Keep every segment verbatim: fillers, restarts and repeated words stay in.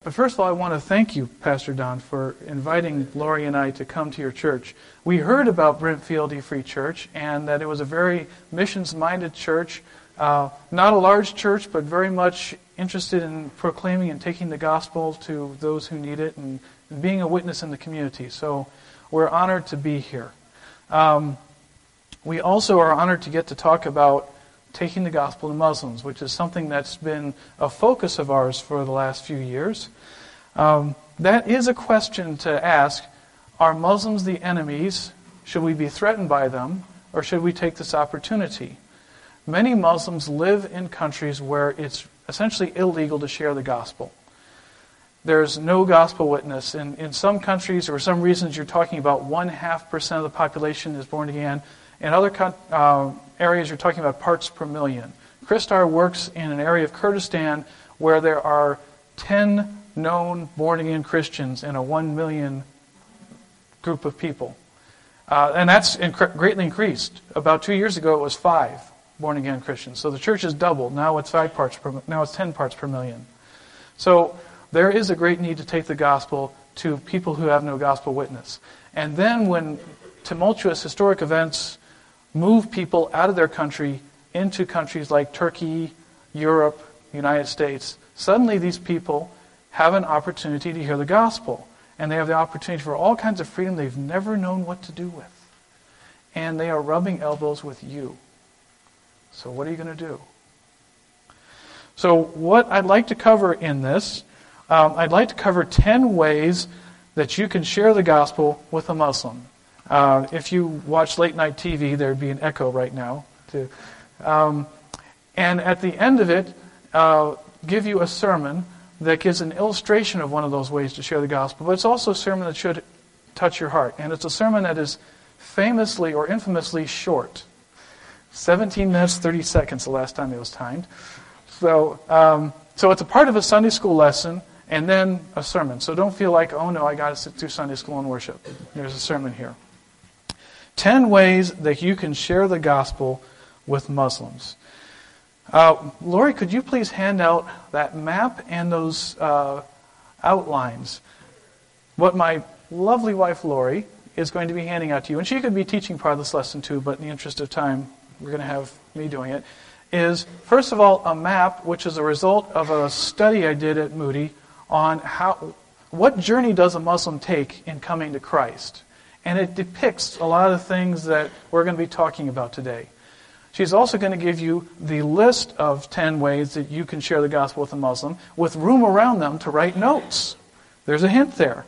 But first of all, I want to thank you, Pastor Don, for inviting Lori and I to come to your church. We heard about Brentfield E Free Church and that it was a very missions-minded church, uh, not a large church, but very much interested in proclaiming and taking the gospel to those who need it and being a witness in the community. So we're honored to be here. Um, we also are honored to get to talk about taking the gospel to Muslims, which is something that's been a focus of ours for the last few years. Um, that is a question to ask. Are Muslims the enemies? Should we be threatened by them? Or should we take this opportunity? Many Muslims live in countries where it's essentially illegal to share the gospel. There's no gospel witness. In, in some countries, or for some reasons, you're talking about one half percent of the population is born again. In other uh, areas, you're talking about parts per million. Christar works in an area of Kurdistan where there are ten known born-again Christians in a one million group of people. Uh, and that's inc- greatly increased. About two years ago, it was five born-again Christians. So the church has doubled. Now it's five parts per, now it's ten parts per million. So there is a great need to take the gospel to people who have no gospel witness. And then when tumultuous historic events move people out of their country into countries like Turkey, Europe, United States, suddenly these people have an opportunity to hear the gospel. And they have the opportunity for all kinds of freedom they've never known what to do with. And they are rubbing elbows with you. So what are you going to do? So what I'd like to cover in this, um, I'd like to cover ten ways that you can share the gospel with a Muslim. Uh, if you watch late night T V, there'd be an echo right now. Too. Um, and at the end of it, uh, give you a sermon that gives an illustration of one of those ways to share the gospel. But it's also a sermon that should touch your heart. And it's a sermon that is famously or infamously short. seventeen minutes, thirty seconds the last time it was timed. So, um, so it's a part of a Sunday school lesson and then a sermon. So don't feel like, oh no, I got to sit through Sunday school and worship. There's a sermon here. Ten ways that you can share the gospel with Muslims. Uh, Lori, could you please hand out that map and those uh, outlines? What my lovely wife, Lori, is going to be handing out to you, and she could be teaching part of this lesson too, but in the interest of time, we're going to have me doing it, is, first of all, a map, which is a result of a study I did at Moody on how, what journey does a Muslim take in coming to Christ. And it depicts a lot of the things that we're going to be talking about today. She's also going to give you the list of ten ways that you can share the gospel with a Muslim, with room around them to write notes. There's a hint there.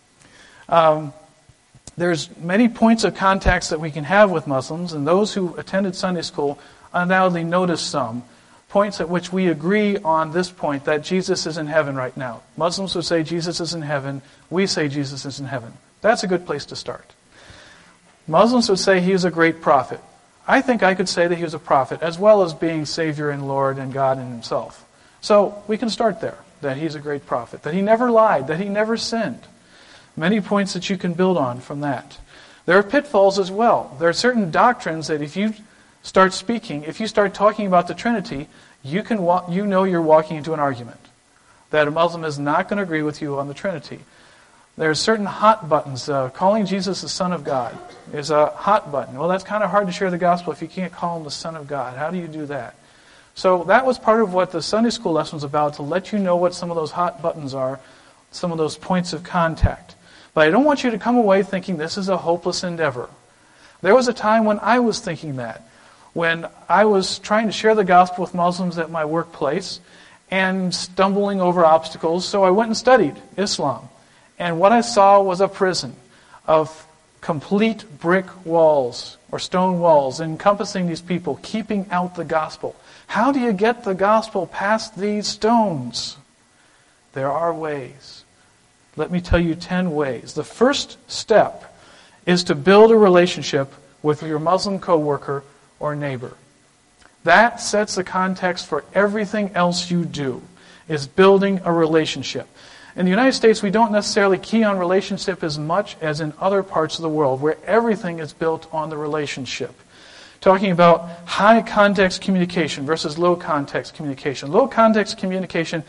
Um, there's many points of contacts that we can have with Muslims, and those who attended Sunday school undoubtedly noticed some. Points at which we agree on this point, that Jesus is in heaven right now. Muslims would say Jesus is in heaven. We say Jesus is in heaven. That's a good place to start. Muslims would say he is a great prophet. I think I could say that he was a prophet, as well as being Savior and Lord and God in himself. So we can start there, that he's a great prophet, that he never lied, that he never sinned. Many points that you can build on from that. There are pitfalls as well. There are certain doctrines that if you start speaking, if you start talking about the Trinity, you can walk, you know you're walking into an argument. That a Muslim is not going to agree with you on the Trinity. There are certain hot buttons. Uh, calling Jesus the Son of God is a hot button. Well, that's kind of hard to share the gospel if you can't call him the Son of God. How do you do that? So that was part of what the Sunday school lesson was about, to let you know what some of those hot buttons are, some of those points of contact. But I don't want you to come away thinking this is a hopeless endeavor. There was a time when I was thinking that, when I was trying to share the gospel with Muslims at my workplace and stumbling over obstacles, so I went and studied Islam. And what I saw was a prison of complete brick walls or stone walls encompassing these people, keeping out the gospel. How do you get the gospel past these stones? There are ways. Let me tell you ten ways. The first step is to build a relationship with your Muslim coworker or neighbor. That sets the context for everything else you do, is building a relationship. In the United States, we don't necessarily key on relationship as much as in other parts of the world, where everything is built on the relationship. Talking about high context communication versus low context communication. Low context communication,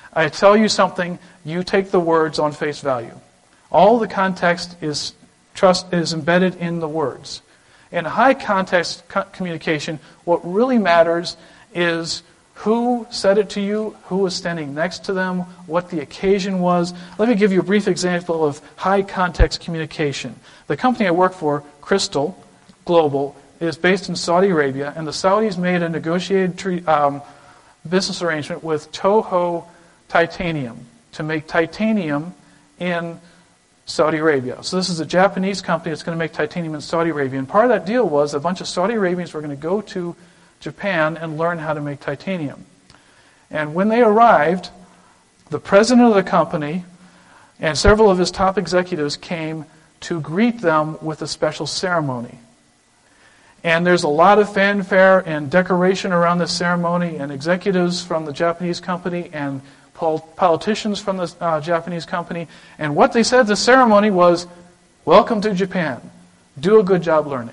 I tell you something, you take the words on face value. All the context is trust is embedded in the words. In high context co- communication, what really matters is who said it to you, who was standing next to them, what the occasion was. Let me give you a brief example of high context communication. The company I work for, Crystal Global, is based in Saudi Arabia, and the Saudis made a negotiated tre- um, business arrangement with Toho Titanium to make titanium in Saudi Arabia. So this is a Japanese company that's going to make titanium in Saudi Arabia. And part of that deal was a bunch of Saudi Arabians were going to go to Japan and learn how to make titanium. And when they arrived, the president of the company and several of his top executives came to greet them with a special ceremony. And there's a lot of fanfare and decoration around this ceremony, and executives from the Japanese company and politicians from the uh, Japanese company. And what they said at the ceremony was, "Welcome to Japan. Do a good job learning."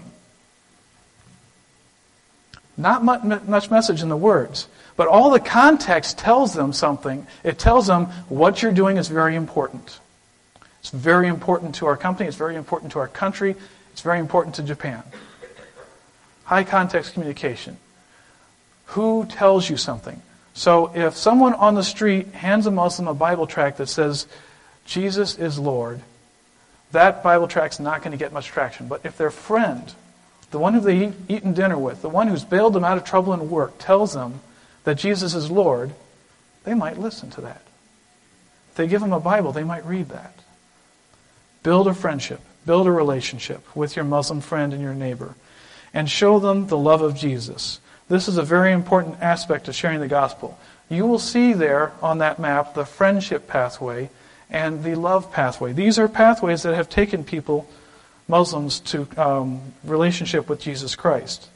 Not much message in the words, but all the context tells them something. It tells them what you're doing is very important. It's very important to our company. It's very important to our country. It's very important to Japan. High context communication. Who tells you something? So if someone on the street hands a Muslim a Bible tract that says, "Jesus is Lord," that Bible tract's not going to get much traction. But if their friend, the one who they've eaten dinner with, the one who's bailed them out of trouble and work, tells them that Jesus is Lord, they might listen to that. If they give them a Bible, they might read that. Build a friendship, build a relationship with your Muslim friend and your neighbor, and show them the love of Jesus. This is a very important aspect of sharing the gospel. You will see there on that map the friendship pathway and the love pathway. These are pathways that have taken people, Muslims, to um, relationship with Jesus Christ.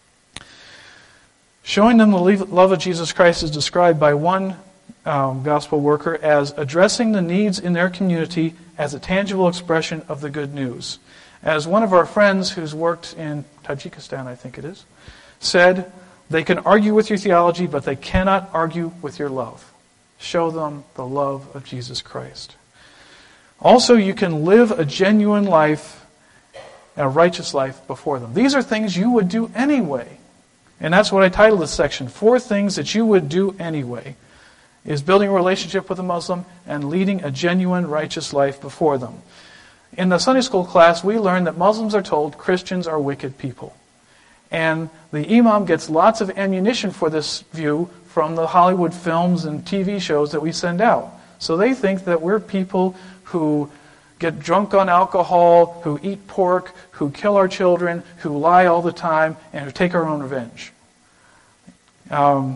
Showing them the love of Jesus Christ is described by one um, gospel worker as addressing the needs in their community as a tangible expression of the good news. As one of our friends who's worked in Tajikistan, I think it is, said, "They can argue with your theology, but they cannot argue with your love." Show them the love of Jesus Christ. Also, you can live a genuine life, a righteous life before them. These are things you would do anyway. And that's what I titled this section, Four Things That You Would Do Anyway, is building a relationship with a Muslim and leading a genuine, righteous life before them. In the Sunday school class, we learned that Muslims are told Christians are wicked people. And the imam gets lots of ammunition for this view from the Hollywood films and T V shows that we send out. So they think that we're people who get drunk on alcohol, who eat pork, who kill our children, who lie all the time, and who take our own revenge. Um,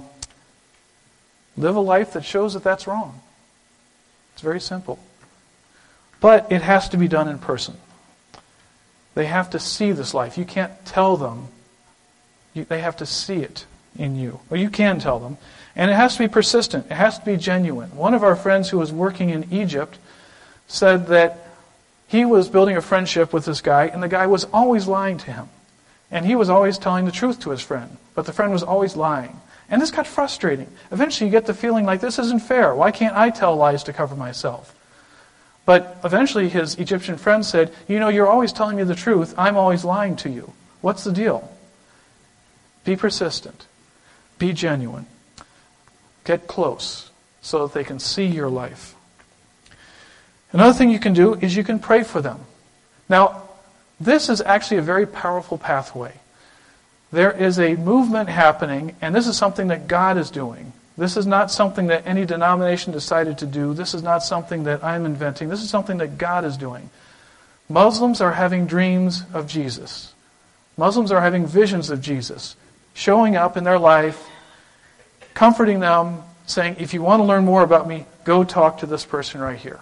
live a life that shows that that's wrong. It's very simple. But it has to be done in person. They have to see this life. You can't tell them. You, they have to see it in you. Well, you can tell them. And it has to be persistent. It has to be genuine. One of our friends who was working in Egypt said that he was building a friendship with this guy, and the guy was always lying to him. And he was always telling the truth to his friend, but the friend was always lying. And this got frustrating. Eventually you get the feeling like, this isn't fair. Why can't I tell lies to cover myself? But eventually his Egyptian friend said, "You know, you're always telling me the truth. I'm always lying to you. What's the deal?" Be persistent. Be genuine. Get close so that they can see your life. Another thing you can do is you can pray for them. Now, this is actually a very powerful pathway. There is a movement happening, and this is something that God is doing. This is not something that any denomination decided to do. This is not something that I'm inventing. This is something that God is doing. Muslims are having dreams of Jesus. Muslims are having visions of Jesus, showing up in their life, comforting them, saying, "If you want to learn more about me, go talk to this person right here."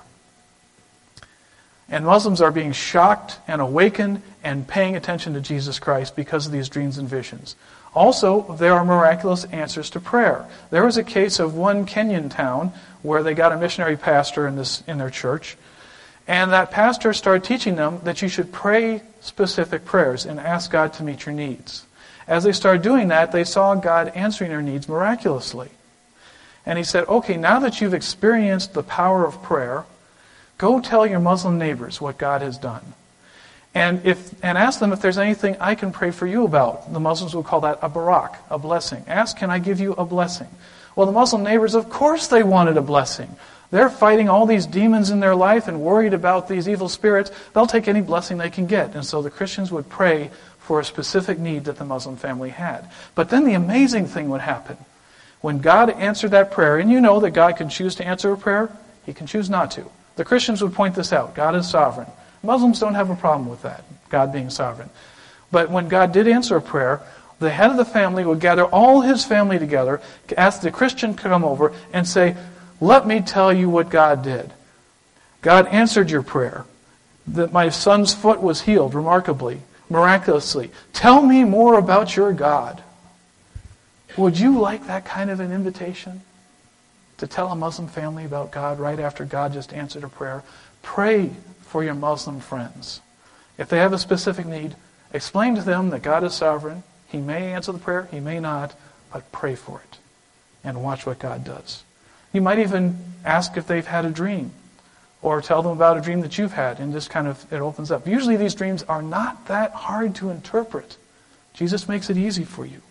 And Muslims are being shocked and awakened and paying attention to Jesus Christ because of these dreams and visions. Also, there are miraculous answers to prayer. There was a case of one Kenyan town where they got a missionary pastor in this in their church, and that pastor started teaching them that you should pray specific prayers and ask God to meet your needs. As they started doing that, they saw God answering their needs miraculously. And he said, okay, now that you've experienced the power of prayer, go tell your Muslim neighbors what God has done. And if and ask them if there's anything I can pray for you about. The Muslims would call that a barak, a blessing. Ask, can I give you a blessing? Well, the Muslim neighbors, of course they wanted a blessing. They're fighting all these demons in their life and worried about these evil spirits. They'll take any blessing they can get. And so the Christians would pray for a specific need that the Muslim family had. But then the amazing thing would happen. When God answered that prayer, and you know that God can choose to answer a prayer, He can choose not to. The Christians would point this out. God is sovereign. Muslims don't have a problem with that, God being sovereign. But when God did answer a prayer, the head of the family would gather all his family together, ask the Christian to come over and say, let me tell you what God did. God answered your prayer. That my son's foot was healed remarkably, miraculously. Tell me more about your God. Would you like that kind of an invitation? To tell a Muslim family about God right after God just answered a prayer? Pray for your Muslim friends. If they have a specific need, explain to them that God is sovereign. He may answer the prayer, He may not, but pray for it and watch what God does. You might even ask if they've had a dream or tell them about a dream that you've had, and just kind of, it opens up. Usually these dreams are not that hard to interpret. Jesus makes it easy for you.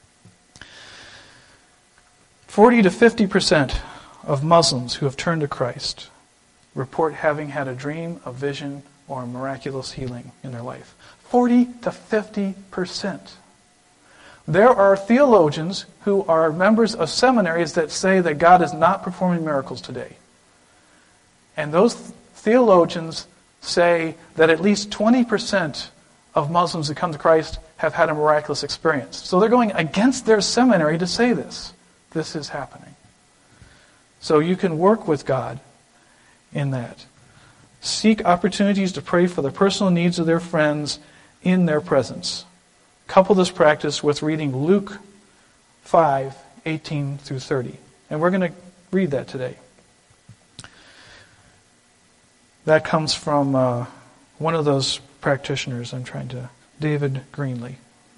forty to fifty percent of Muslims who have turned to Christ report having had a dream, a vision, or a miraculous healing in their life. forty to fifty percent. There are theologians who are members of seminaries that say that God is not performing miracles today. And those theologians say that at least twenty percent of Muslims who come to Christ have had a miraculous experience. So they're going against their seminary to say this. This is happening. So you can work with God in that. Seek opportunities to pray for the personal needs of their friends in their presence. Couple this practice with reading Luke five, eighteen through thirty. And we're going to read that today. That comes from uh, one of those practitioners I'm trying to, David Greenley.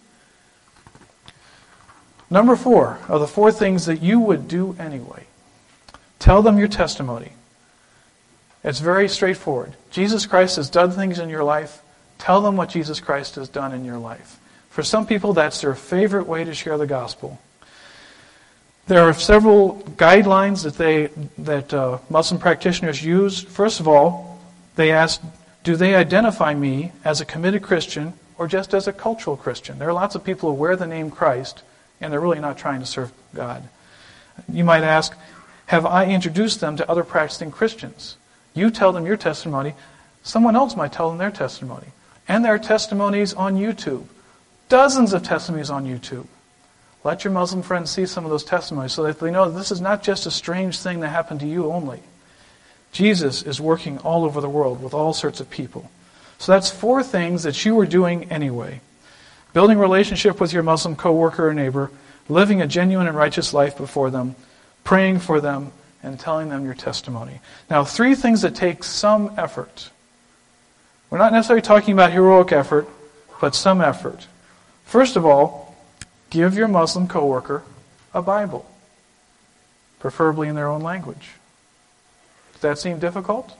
Number four of the four things that you would do anyway. Tell them your testimony. It's very straightforward. Jesus Christ has done things in your life. Tell them what Jesus Christ has done in your life. For some people, that's their favorite way to share the gospel. There are several guidelines that they that uh, Muslim practitioners use. First of all, they ask, do they identify me as a committed Christian or just as a cultural Christian? There are lots of people who wear the name Christ, and they're really not trying to serve God. You might ask, have I introduced them to other practicing Christians? You tell them your testimony. Someone else might tell them their testimony. And there are testimonies on YouTube. Dozens of testimonies on YouTube. Let your Muslim friends see some of those testimonies so that they know that this is not just a strange thing that happened to you only. Jesus is working all over the world with all sorts of people. So that's four things that you were doing anyway. Building a relationship with your Muslim coworker or neighbor, living a genuine and righteous life before them, praying for them, and telling them your testimony. Now, three things that take some effort. We're not necessarily talking about heroic effort, but some effort. First of all, give your Muslim coworker a Bible, preferably in their own language. Does that seem difficult?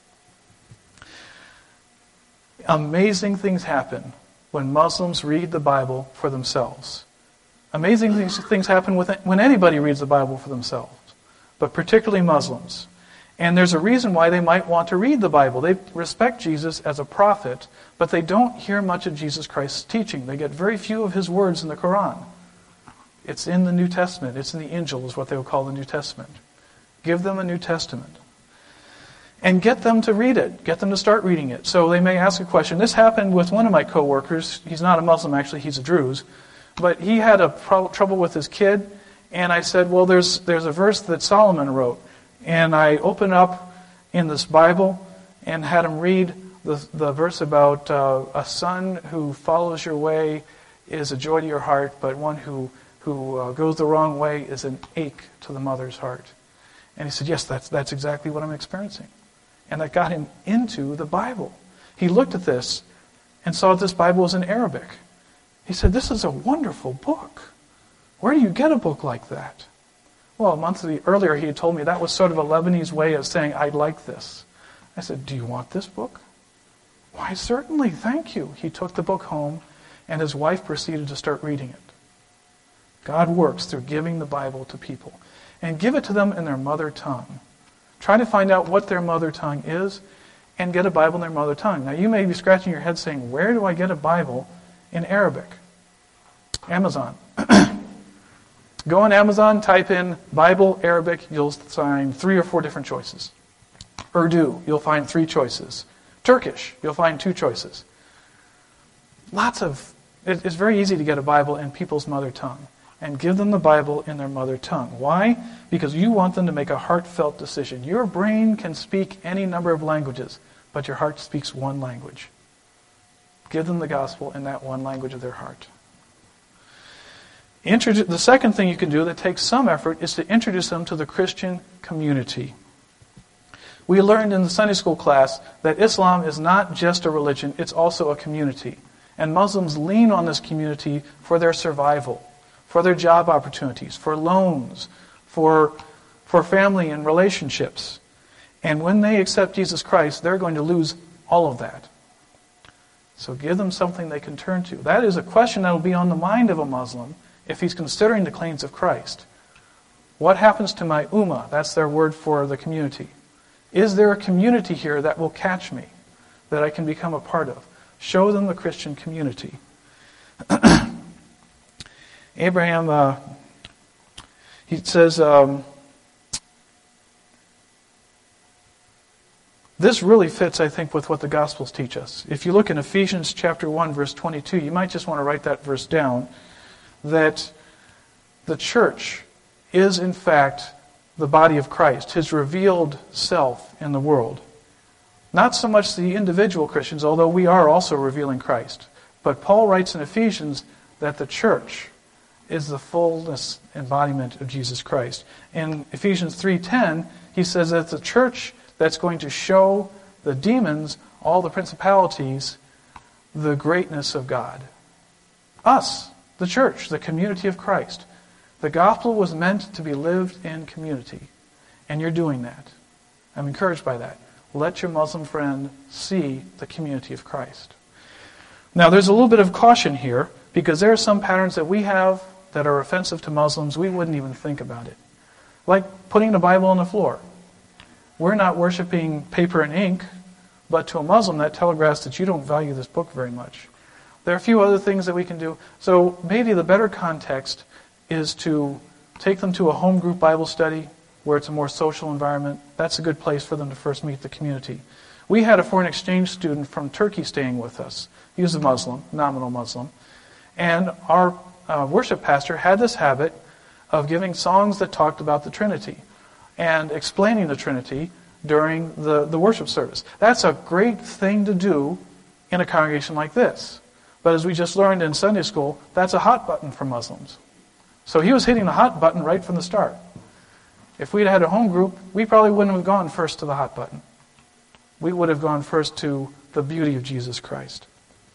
Amazing things happen when Muslims read the Bible for themselves. Amazing things, things happen with, when anybody reads the Bible for themselves, but particularly Muslims. And there's a reason why they might want to read the Bible. They respect Jesus as a prophet, but they don't hear much of Jesus Christ's teaching. They get very few of His words in the Quran. It's in the New Testament. It's in the Injil, is what they would call the New Testament. Give them a New Testament. And get them to read it. Get them to start reading it. So they may ask a question. This happened with one of my coworkers. He's not a Muslim, actually. He's a Druze. But he had a pro- trouble with his kid. And I said, well, there's there's a verse that Solomon wrote. And I opened up in this Bible and had him read the, the verse about uh, a son who follows your way is a joy to your heart, but one who, who uh, goes the wrong way is an ache to the mother's heart. And he said, yes, that's that's exactly what I'm experiencing. And that got him into the Bible. He looked at this and saw that this Bible was in Arabic. He said, this is a wonderful book. Where do you get a book like that? Well, a month earlier he had told me that was sort of a Lebanese way of saying, I like this. I said, do you want this book? Why, certainly, thank you. He took the book home, and his wife proceeded to start reading it. God works through giving the Bible to people. And give it to them in their mother tongue. Try to find out what their mother tongue is, and get a Bible in their mother tongue. Now, you may be scratching your head saying, where do I get a Bible in Arabic? Amazon. Go on Amazon, type in Bible Arabic, you'll find three or four different choices. Urdu, you'll find three choices. Turkish, you'll find two choices. Lots of, it's very easy to get a Bible in people's mother tongue. And give them the Bible in their mother tongue. Why? Because you want them to make a heartfelt decision. Your brain can speak any number of languages, but your heart speaks one language. Give them the gospel in that one language of their heart. Introdu- the second thing you can do that takes some effort is to introduce them to the Christian community. We learned in the Sunday school class that Islam is not just a religion, it's also a community. And Muslims lean on this community for their survival, for their job opportunities, for loans, for, for family and relationships. And when they accept Jesus Christ, they're going to lose all of that. So give them something they can turn to. That is a question that will be on the mind of a Muslim if he's considering the claims of Christ. What happens to my ummah? That's their word for the community. Is there a community here that will catch me, that I can become a part of? Show them the Christian community. Abraham, uh, he says, um, this really fits, I think, with what the Gospels teach us. If you look in Ephesians chapter one, verse twenty-two, you might just want to write that verse down, that the church is, in fact, the body of Christ, His revealed self in the world. Not so much the individual Christians, although we are also revealing Christ. But Paul writes in Ephesians that the church is the fullness embodiment of Jesus Christ. In Ephesians three ten, he says that the church that's going to show the demons, all the principalities, the greatness of God. Us, the church, the community of Christ. The gospel was meant to be lived in community. And you're doing that. I'm encouraged by that. Let your Muslim friend see the community of Christ. Now, there's a little bit of caution here, because there are some patterns that we have that are offensive to Muslims. We wouldn't even think about it. Like putting the Bible on the floor. We're not worshiping paper and ink, but to a Muslim that telegraphs that you don't value this book very much. There are a few other things that we can do. So maybe the better context is to take them to a home group Bible study where it's a more social environment. That's a good place for them to first meet the community. We had a foreign exchange student from Turkey staying with us. He was a Muslim, nominal Muslim. And our uh, worship pastor had this habit of giving songs that talked about the Trinity and explaining the Trinity during the, the worship service. That's a great thing to do in a congregation like this. But as we just learned in Sunday school, that's a hot button for Muslims. So he was hitting the hot button right from the start. If we'd had a home group, we probably wouldn't have gone first to the hot button. We would have gone first to the beauty of Jesus Christ.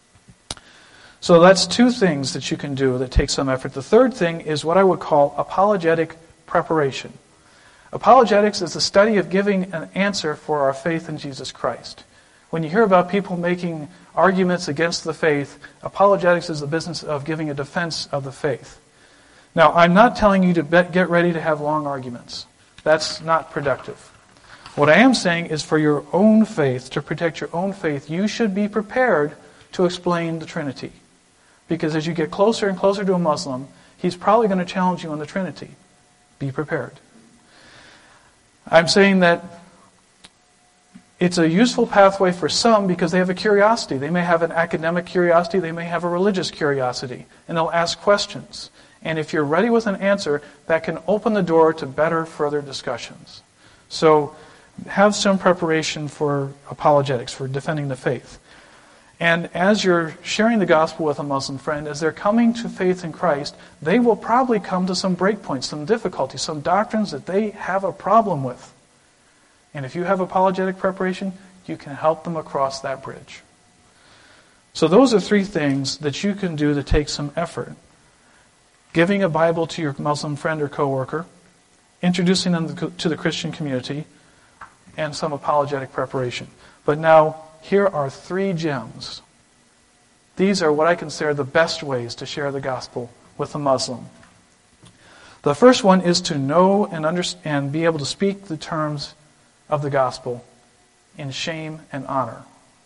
So that's two things that you can do that take some effort. The third thing is what I would call apologetic preparation. Apologetics is the study of giving an answer for our faith in Jesus Christ. When you hear about people making arguments against the faith, apologetics is the business of giving a defense of the faith. Now, I'm not telling you to bet, get ready to have long arguments. That's not productive. What I am saying is for your own faith, to protect your own faith, you should be prepared to explain the Trinity. Because as you get closer and closer to a Muslim, he's probably going to challenge you on the Trinity. Be prepared. I'm saying that it's a useful pathway for some because they have a curiosity. They may have an academic curiosity, they may have a religious curiosity, and they'll ask questions. And if you're ready with an answer, that can open the door to better further discussions. So have some preparation for apologetics, for defending the faith. And as you're sharing the gospel with a Muslim friend, as they're coming to faith in Christ, they will probably come to some breakpoints, some difficulties, some doctrines that they have a problem with. And if you have apologetic preparation, you can help them across that bridge. So those are three things that you can do to take some effort. Giving a Bible to your Muslim friend or coworker, introducing them to the Christian community, and some apologetic preparation. But now, here are three gems. These are what I consider the best ways to share the gospel with a Muslim. The first one is to know and understand and be able to speak the terms of the gospel in shame and honor.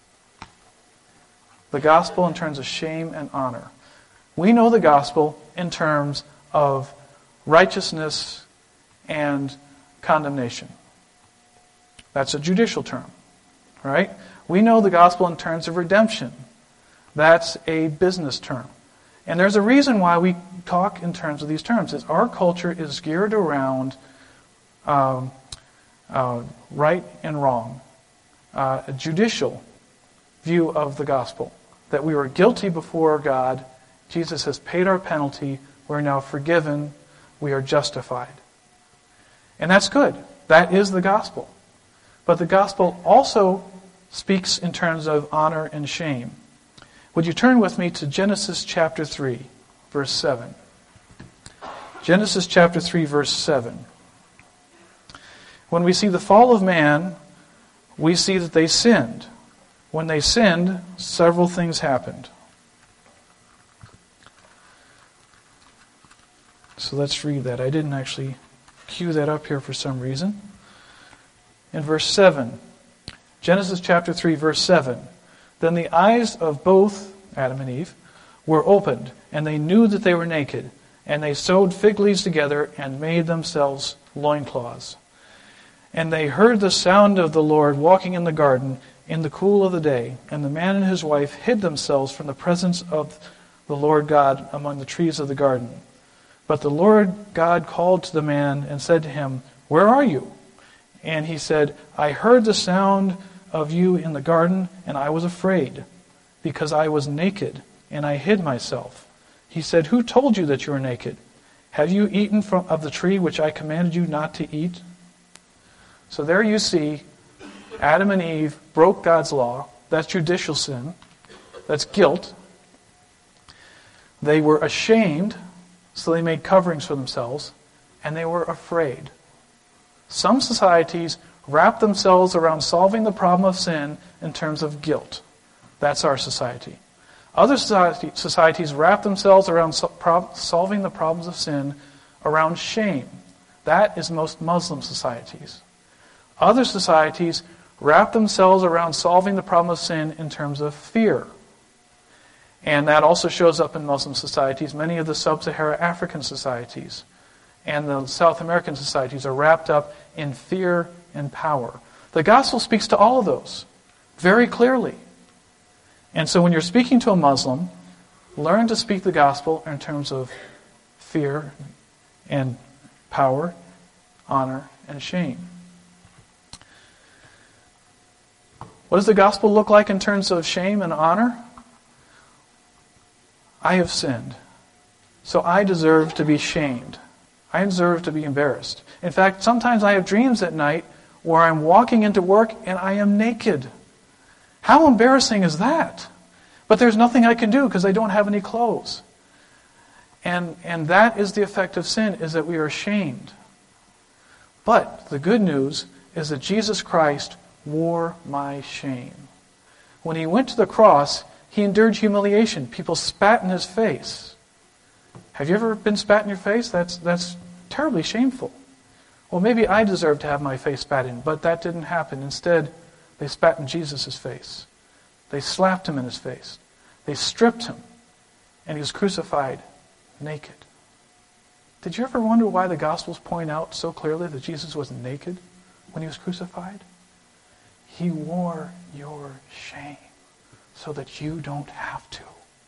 The gospel in terms of shame and honor. We know the gospel in terms of righteousness and condemnation. That's a judicial term, right? We know the gospel in terms of redemption. That's a business term. And there's a reason why we talk in terms of these terms. Is our culture is geared around um, uh, right and wrong, uh, a judicial view of the gospel. That we were guilty before God. Jesus has paid our penalty. We're now forgiven. We are justified. And that's good. That is the gospel. But the gospel also speaks in terms of honor and shame. Would you turn with me to Genesis chapter three, verse seven? Genesis chapter three, verse seven. When we see the fall of man, we see that they sinned. When they sinned, several things happened. So let's read that. I didn't actually cue that up here for some reason. In verse seven, Genesis chapter three, verse seven. Then the eyes of both Adam and Eve were opened, and they knew that they were naked. And they sewed fig leaves together and made themselves loincloths. And they heard the sound of the Lord walking in the garden in the cool of the day. And the man and his wife hid themselves from the presence of the Lord God among the trees of the garden. But the Lord God called to the man and said to him, "Where are you?" And he said, "I heard the sound of you in the garden, and I was afraid, because I was naked, and I hid myself." He said, "Who told you that you were naked? Have you eaten from of the tree which I commanded you not to eat?" So there you see, Adam and Eve broke God's law. That's judicial sin. That's guilt. They were ashamed, so they made coverings for themselves, and they were afraid. Some societies wrap themselves around solving the problem of sin in terms of guilt. That's our society. Other society, societies wrap themselves around so, pro, solving the problems of sin around shame. That is most Muslim societies. Other societies wrap themselves around solving the problem of sin in terms of fear. And that also shows up in Muslim societies. Many of the sub-Saharan African societies and the South American societies are wrapped up in fear and power. The gospel speaks to all of those very clearly. And so when you're speaking to a Muslim, learn to speak the gospel in terms of fear and power, honor, and shame. What does the gospel look like in terms of shame and honor? I have sinned, so I deserve to be shamed. I deserve to be embarrassed. In fact, sometimes I have dreams at night where I'm walking into work and I am naked. How embarrassing is that? But there's nothing I can do because I don't have any clothes. And, and that is the effect of sin, is that we are ashamed. But the good news is that Jesus Christ wore my shame. When he went to the cross, he endured humiliation. People spat in his face. Have you ever been spat in your face? That's, that's terribly shameful. Well, maybe I deserve to have my face spat in, but that didn't happen. Instead, they spat in Jesus' face. They slapped him in his face. They stripped him, and he was crucified naked. Did you ever wonder why the Gospels point out so clearly that Jesus was naked when he was crucified? He wore your shame so that you don't have to.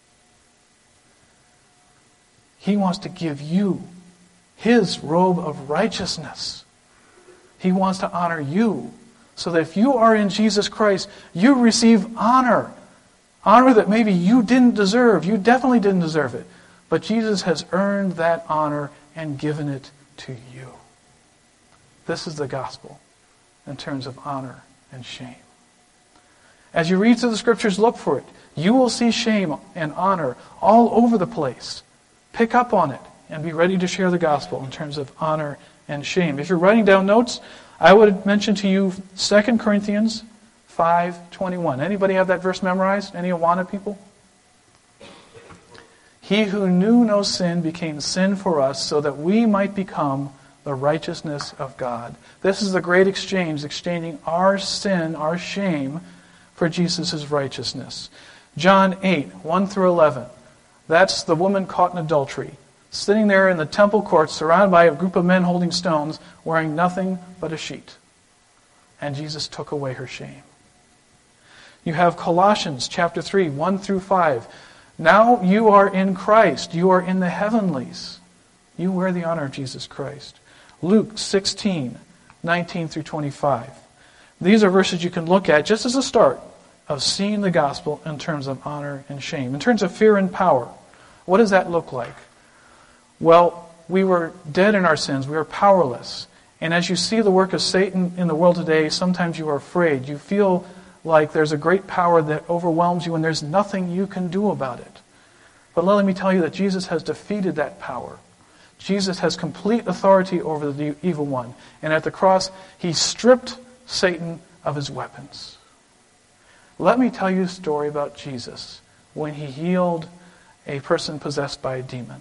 He wants to give you his robe of righteousness. He wants to honor you so that if you are in Jesus Christ, you receive honor. Honor that maybe you didn't deserve. You definitely didn't deserve it. But Jesus has earned that honor and given it to you. This is the gospel in terms of honor and shame. As you read through the scriptures, look for it. You will see shame and honor all over the place. Pick up on it and be ready to share the gospel in terms of honor and shame. If you're writing down notes, I would mention to you Second Corinthians five twenty-one. Anybody have that verse memorized? Any Awana people? He who knew no sin became sin for us so that we might become the righteousness of God. This is the great exchange, exchanging our sin, our shame, for Jesus' righteousness. John eight, one through eleven. That's the woman caught in adultery, sitting there in the temple courts, surrounded by a group of men holding stones, wearing nothing but a sheet. And Jesus took away her shame. You have Colossians chapter three, one through five. Now you are in Christ. You are in the heavenlies. You wear the honor of Jesus Christ. Luke sixteen, nineteen through twenty-five. These are verses you can look at just as a start of seeing the gospel in terms of honor and shame. In terms of fear and power, what does that look like? Well, we were dead in our sins. We were powerless. And as you see the work of Satan in the world today, sometimes you are afraid. You feel like there's a great power that overwhelms you and there's nothing you can do about it. But let me tell you that Jesus has defeated that power. Jesus has complete authority over the evil one. And at the cross, he stripped Satan of his weapons. Let me tell you a story about Jesus when he healed a person possessed by a demon.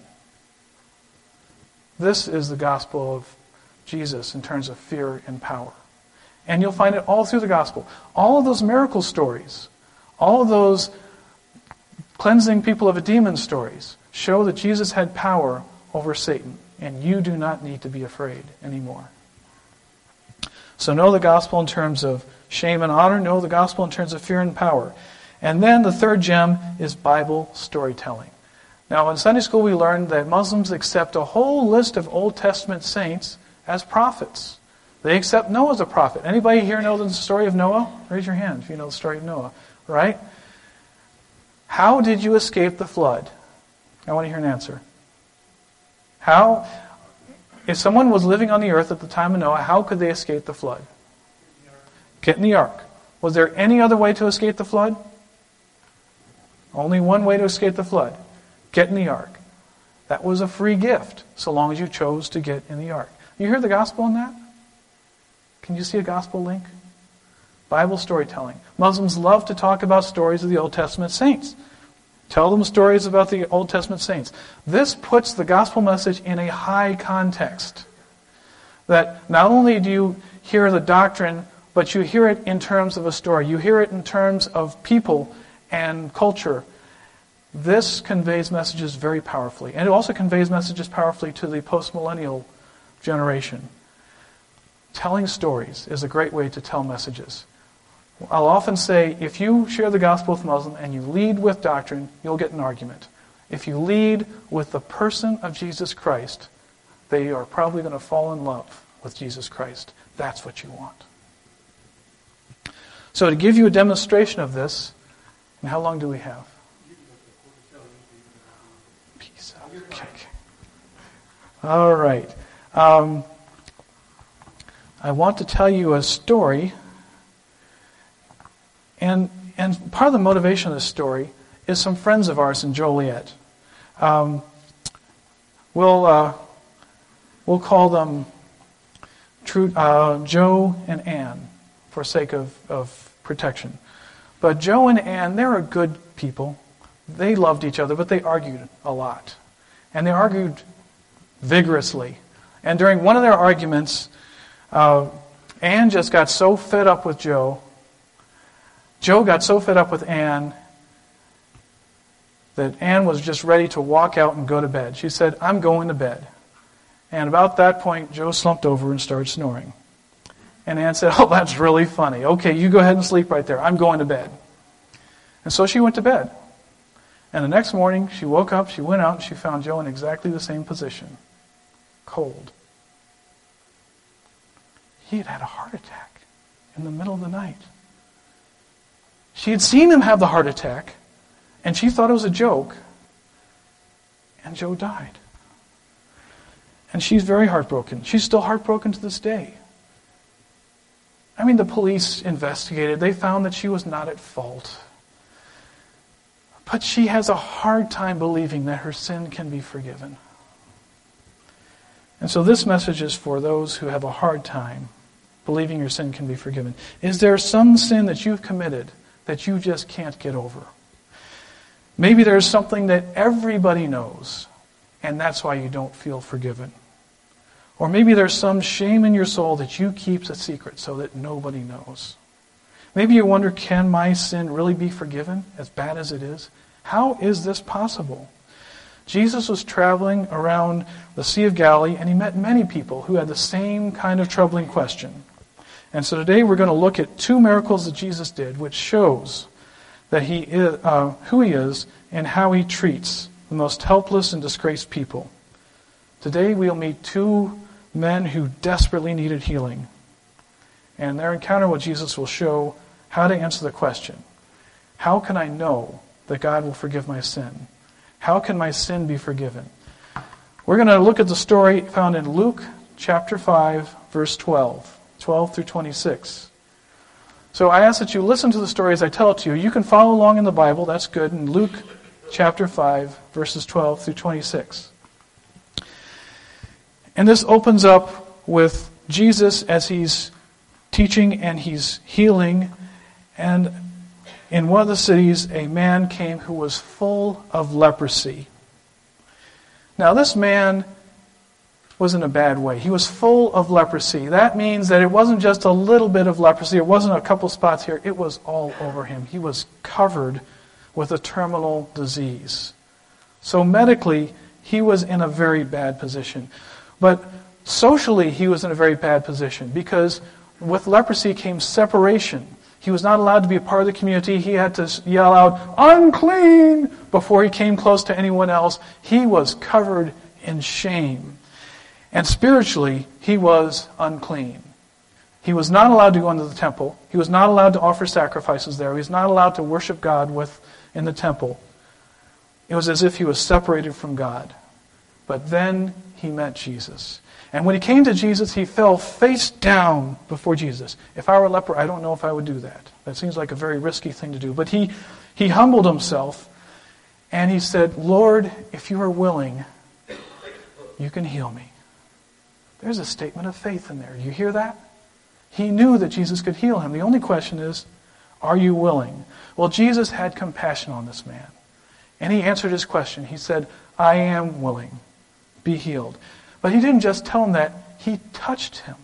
This is the gospel of Jesus in terms of fear and power. And you'll find it all through the gospel. All of those miracle stories, all of those cleansing people of a demon stories show that Jesus had power over Satan. And you do not need to be afraid anymore. So know the gospel in terms of shame and honor. Know the gospel in terms of fear and power. And then the third gem is Bible storytelling. Now in Sunday school we learned that Muslims accept a whole list of Old Testament saints as prophets. They accept Noah as a prophet. Anybody here know the story of Noah? Raise your hand if you know the story of Noah. Right? How did you escape the flood? I want to hear an answer. How, if someone was living on the earth at the time of Noah, how could they escape the flood? Get in the ark. Was there any other way to escape the flood? Only one way to escape the flood. Get in the ark. That was a free gift, so long as you chose to get in the ark. You hear the gospel in that? Can you see a gospel link? Bible storytelling. Muslims love to talk about stories of the Old Testament saints. Tell them stories about the Old Testament saints. This puts the gospel message in a high context. That not only do you hear the doctrine, but you hear it in terms of a story. You hear it in terms of people and culture. This conveys messages very powerfully. And it also conveys messages powerfully to the post-millennial generation. Telling stories is a great way to tell messages. I'll often say, if you share the gospel with Muslim and you lead with doctrine, you'll get an argument. If you lead with the person of Jesus Christ, they are probably going to fall in love with Jesus Christ. That's what you want. So to give you a demonstration of this, and how long do we have? Peace out. Okay. All right. Um, I want to tell you a story. And and part of the motivation of this story is some friends of ours in Joliet. Um, we'll uh, we'll call them True, uh, Joe and Ann for sake of, of protection. But Joe and Ann, they were good people. They loved each other, but they argued a lot. And they argued vigorously. And during one of their arguments, uh, Ann just got so fed up with Joe. Joe got so fed up with Ann that Ann was just ready to walk out and go to bed. She said, "I'm going to bed." And about that point, Joe slumped over and started snoring. And Ann said, "Oh, that's really funny. Okay, you go ahead and sleep right there. I'm going to bed." And so she went to bed. And the next morning, she woke up, she went out, and she found Joe in exactly the same position. Cold. He had had a heart attack in the middle of the night. She had seen him have the heart attack, and she thought it was a joke, and Joe died. And she's very heartbroken. She's still heartbroken to this day. I mean, the police investigated. They found that she was not at fault. But she has a hard time believing that her sin can be forgiven. And so this message is for those who have a hard time believing your sin can be forgiven. Is there some sin that you've committed that you just can't get over? Maybe there's something that everybody knows, and that's why you don't feel forgiven. Or maybe there's some shame in your soul that you keep a secret so that nobody knows. Maybe you wonder, can my sin really be forgiven, as bad as it is? How is this possible? Jesus was traveling around the Sea of Galilee, and he met many people who had the same kind of troubling question. And so today we're going to look at two miracles that Jesus did, which shows that he is, uh, who he is and how he treats the most helpless and disgraced people. Today we'll meet two men who desperately needed healing. And their encounter with Jesus will show how to answer the question, how can I know that God will forgive my sin? How can my sin be forgiven? We're going to look at the story found in Luke chapter five, verse twelve, twelve through twenty-six. So I ask that you listen to the story as I tell it to you. You can follow along in the Bible, that's good, in Luke chapter five, verses twelve through twenty-six. And this opens up with Jesus as he's teaching and he's healing. And in one of the cities, a man came who was full of leprosy. Now, this man was in a bad way. He was full of leprosy. That means that it wasn't just a little bit of leprosy. It wasn't a couple spots here. It was all over him. He was covered with a terminal disease. So medically, he was in a very bad position. But socially, he was in a very bad position because with leprosy came separation. He was not allowed to be a part of the community. He had to yell out, "Unclean!" before he came close to anyone else. He was covered in shame. And spiritually, he was unclean. He was not allowed to go into the temple. He was not allowed to offer sacrifices there. He was not allowed to worship God with in the temple. It was as if he was separated from God. But then he met Jesus. And when he came to Jesus, he fell face down before Jesus. If I were a leper, I don't know if I would do that. That seems like a very risky thing to do. But he, he humbled himself and he said, "Lord, if you are willing, you can heal me." There's a statement of faith in there. You hear that? He knew that Jesus could heal him. The only question is, are you willing? Well, Jesus had compassion on this man. And he answered his question. He said, "I am willing. Be healed." But he didn't just tell him that. He touched him.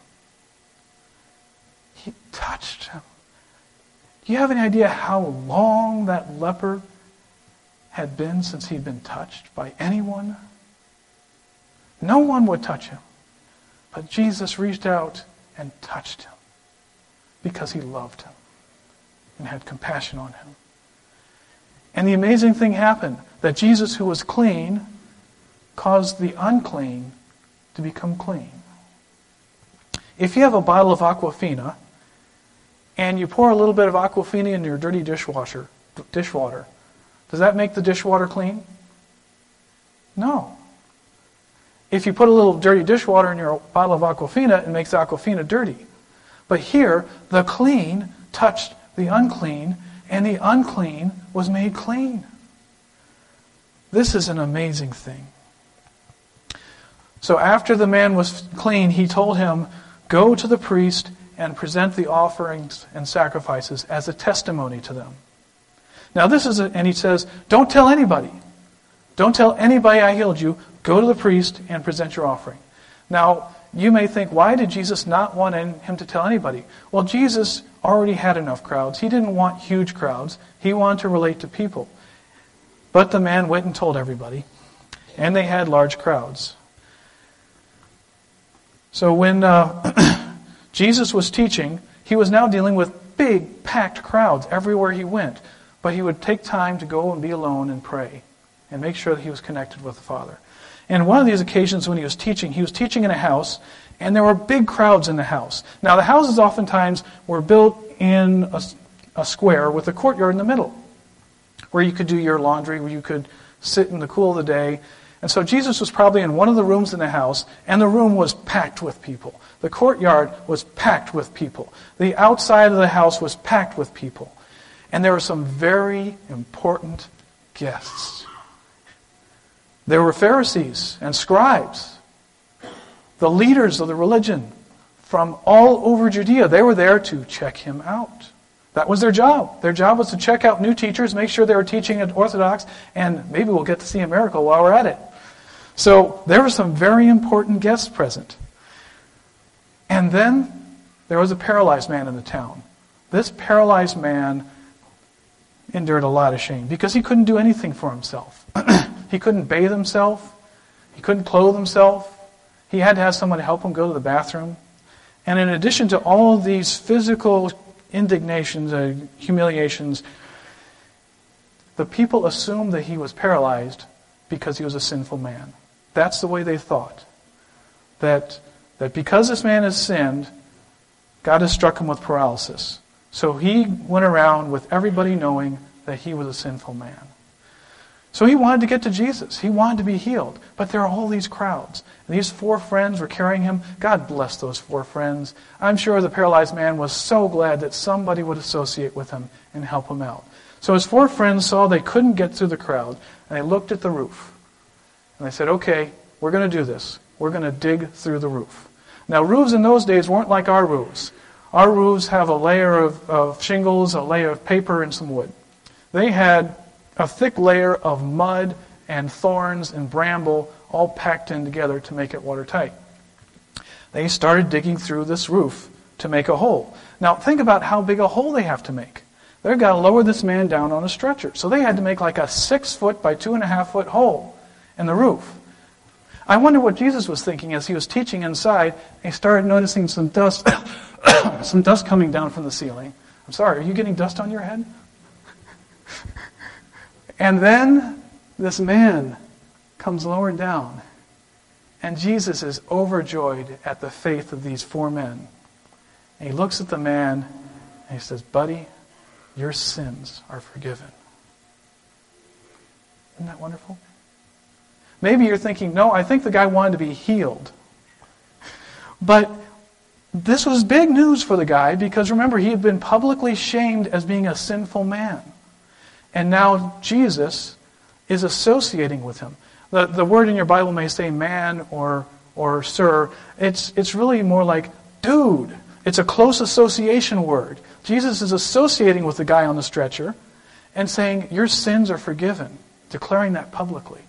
He touched him. Do you have any idea how long that leper had been since he'd been touched by anyone? No one would touch him. But Jesus reached out and touched him because he loved him and had compassion on him. And the amazing thing happened, that Jesus, who was clean, caused the unclean to become clean. If you have a bottle of Aquafina and you pour a little bit of Aquafina in your dirty dishwasher, dishwater, does that make the dishwater clean? No. If you put a little dirty dishwater in your bottle of Aquafina, it makes the Aquafina dirty. But here, the clean touched the unclean, and the unclean was made clean. This is an amazing thing. So after the man was clean, he told him, "Go to the priest and present the offerings and sacrifices as a testimony to them." Now this is, a, and he says, don't tell anybody. Don't tell anybody I healed you. Go to the priest and present your offering. Now, you may think, why did Jesus not want him to tell anybody? Well, Jesus already had enough crowds. He didn't want huge crowds. He wanted to relate to people. But the man went and told everybody, and they had large crowds. So when uh, Jesus was teaching, he was now dealing with big, packed crowds everywhere he went. But he would take time to go and be alone and pray and make sure that he was connected with the Father. And one of these occasions when he was teaching, he was teaching in a house, and there were big crowds in the house. Now, the houses oftentimes were built in a, a square with a courtyard in the middle, where you could do your laundry, where you could sit in the cool of the day. And so Jesus was probably in one of the rooms in the house, and the room was packed with people. The courtyard was packed with people. The outside of the house was packed with people. And there were some very important guests. There were Pharisees and scribes. The leaders of the religion from all over Judea, they were there to check him out. That was their job. Their job was to check out new teachers, make sure they were teaching it orthodox, and maybe we'll get to see a miracle while we're at it. So there were some very important guests present. And then there was a paralyzed man in the town. This paralyzed man endured a lot of shame because he couldn't do anything for himself. He couldn't bathe himself. He couldn't clothe himself. He had to have someone to help him go to the bathroom. And in addition to all of these physical indignations, uh, humiliations, the people assumed that he was paralyzed because he was a sinful man. That's the way they thought. That, that because this man has sinned, God has struck him with paralysis. So he went around with everybody knowing that he was a sinful man. So he wanted to get to Jesus. He wanted to be healed. But there are all these crowds. And these four friends were carrying him. God bless those four friends. I'm sure the paralyzed man was so glad that somebody would associate with him and help him out. So his four friends saw they couldn't get through the crowd. And they looked at the roof. And they said, okay, we're going to do this. We're going to dig through the roof. Now, roofs in those days weren't like our roofs. Our roofs have a layer of, of shingles, a layer of paper, and some wood. They had a thick layer of mud and thorns and bramble all packed in together to make it watertight. They started digging through this roof to make a hole. Now, think about how big a hole they have to make. They've got to lower this man down on a stretcher. So they had to make like a six foot by two and a half foot hole in the roof. I wonder what Jesus was thinking as he was teaching inside. He started noticing some dust, some dust coming down from the ceiling. I'm sorry, are you getting dust on your head? And then this man comes lowering down. And Jesus is overjoyed at the faith of these four men. And he looks at the man and he says, buddy, your sins are forgiven. Isn't that wonderful? Maybe you're thinking, no, I think the guy wanted to be healed. But this was big news for the guy because remember, he had been publicly shamed as being a sinful man. And now Jesus is associating with him. The, the word in your Bible may say man or or sir. It's, it's really more like dude. It's a close association word. Jesus is associating with the guy on the stretcher and saying, your sins are forgiven, declaring that publicly.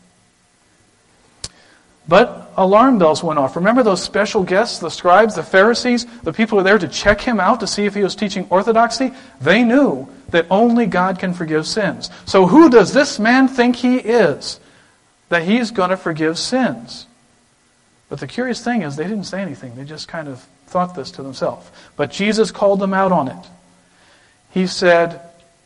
But alarm bells went off. Remember those special guests, the scribes, the Pharisees, the people who were there to check him out to see if he was teaching orthodoxy? They knew that only God can forgive sins. So who does this man think he is, that he's going to forgive sins? But the curious thing is they didn't say anything. They just kind of thought this to themselves. But Jesus called them out on it. He said,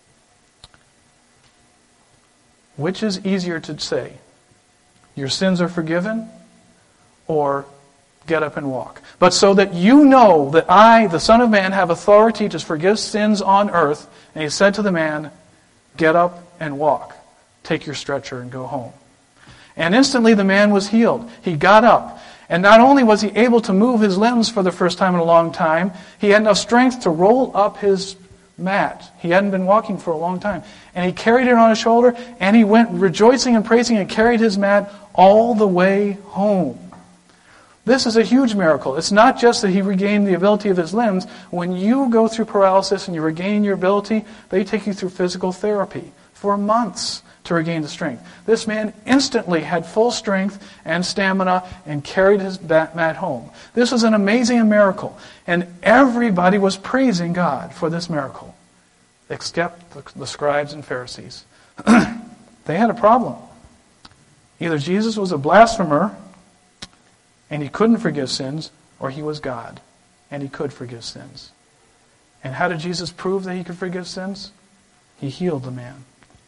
which is easier to say? Your sins are forgiven, or get up and walk. But so that you know that I, the Son of Man, have authority to forgive sins on earth. And he said to the man, get up and walk. Take your stretcher and go home. And instantly the man was healed. He got up. And not only was he able to move his limbs for the first time in a long time, he had enough strength to roll up his mat. He hadn't been walking for a long time. And he carried it on his shoulder, and he went rejoicing and praising and carried his mat all the way home. This is a huge miracle. It's not just that he regained the ability of his limbs. When you go through paralysis and you regain your ability, they take you through physical therapy for months to regain the strength. This man instantly had full strength and stamina and carried his mat home. This was an amazing miracle. And everybody was praising God for this miracle, except the, the scribes and Pharisees. They had a problem. Either Jesus was a blasphemer and he couldn't forgive sins, or he was God and he could forgive sins. And how did Jesus prove that he could forgive sins? He healed the man.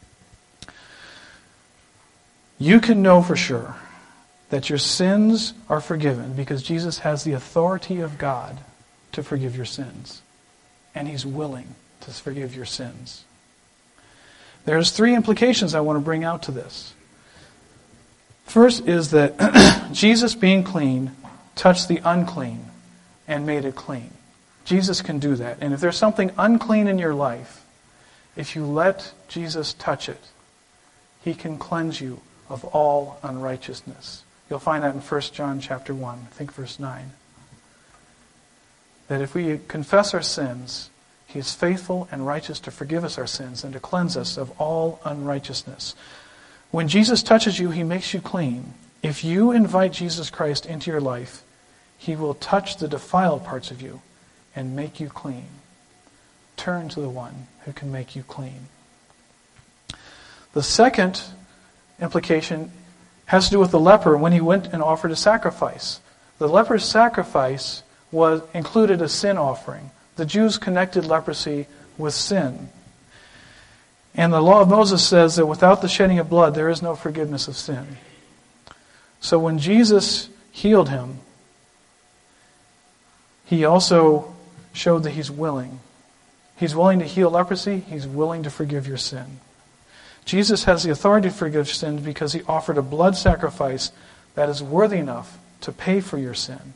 You can know for sure that your sins are forgiven because Jesus has the authority of God to forgive your sins. And he's willing to forgive your sins. There's three implications I want to bring out to this. First is that Jesus, being clean, touched the unclean and made it clean. Jesus can do that. And if there's something unclean in your life, if you let Jesus touch it, he can cleanse you of all unrighteousness. You'll find that in First John chapter one, I think verse nine. That if we confess our sins, He is faithful and righteous to forgive us our sins and to cleanse us of all unrighteousness. When Jesus touches you, He makes you clean. If you invite Jesus Christ into your life, He will touch the defiled parts of you and make you clean. Turn to the one who can make you clean. The second implication has to do with the leper when he went and offered a sacrifice. The leper's sacrifice was included a sin offering. The Jews connected leprosy with sin. And the law of Moses says that without the shedding of blood, there is no forgiveness of sin. So when Jesus healed him, He also showed that He's willing. He's willing to heal leprosy. He's willing to forgive your sin. Jesus has the authority to forgive sins because He offered a blood sacrifice that is worthy enough to pay for your sin.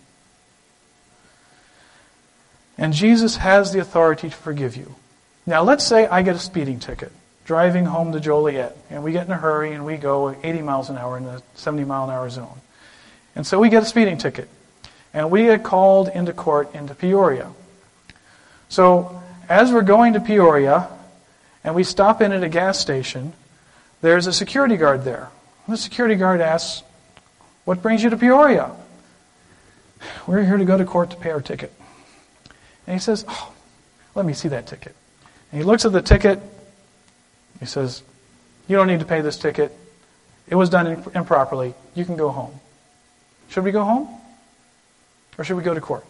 And Jesus has the authority to forgive you. Now let's say I get a speeding ticket driving home to Joliet, and we get in a hurry and we go eighty miles an hour in the seventy mile an hour zone. And so we get a speeding ticket, and we get called into court into Peoria. So as we're going to Peoria, and we stop in at a gas station, there's a security guard there. And the security guard asks, "What brings you to Peoria?" "We're here to go to court to pay our ticket." And he says, "Oh, let me see that ticket." And he looks at the ticket. He says, "You don't need to pay this ticket. It was done improperly. You can go home." Should we go home? Or should we go to court?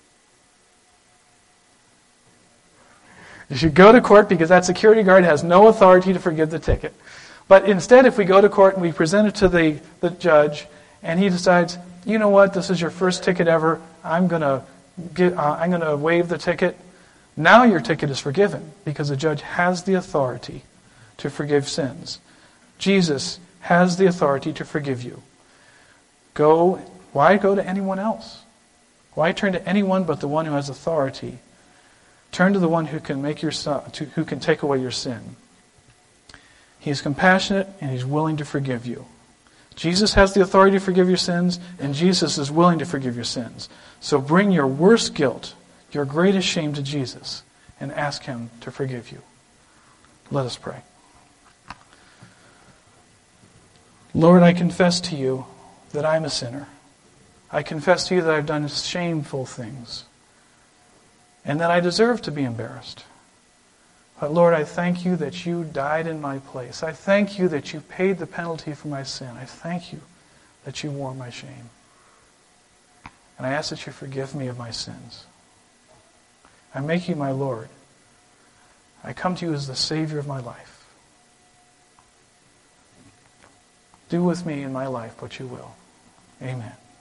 You should go to court because that security guard has no authority to forgive the ticket. But instead, if we go to court and we present it to the, the judge, and he decides, "You know what, this is your first ticket ever, I'm going to get, uh, I'm going to waive the ticket," now your ticket is forgiven because the judge has the authority to forgive sins. Jesus has the authority to forgive you. Go. Why go to anyone else? Why turn to anyone but the one who has authority? Turn to the one who can make your to, who can take away your sin. He is compassionate and He's willing to forgive you. Jesus has the authority to forgive your sins, and Jesus is willing to forgive your sins. So bring your worst guilt, your greatest shame to Jesus, and ask Him to forgive you. Let us pray. Lord, I confess to You that I'm a sinner. I confess to You that I've done shameful things, and that I deserve to be embarrassed. But Lord, I thank You that You died in my place. I thank You that You paid the penalty for my sin. I thank You that You bore my shame. And I ask that You forgive me of my sins. I make You my Lord. I come to You as the Savior of my life. Do with me in my life what You will. Amen.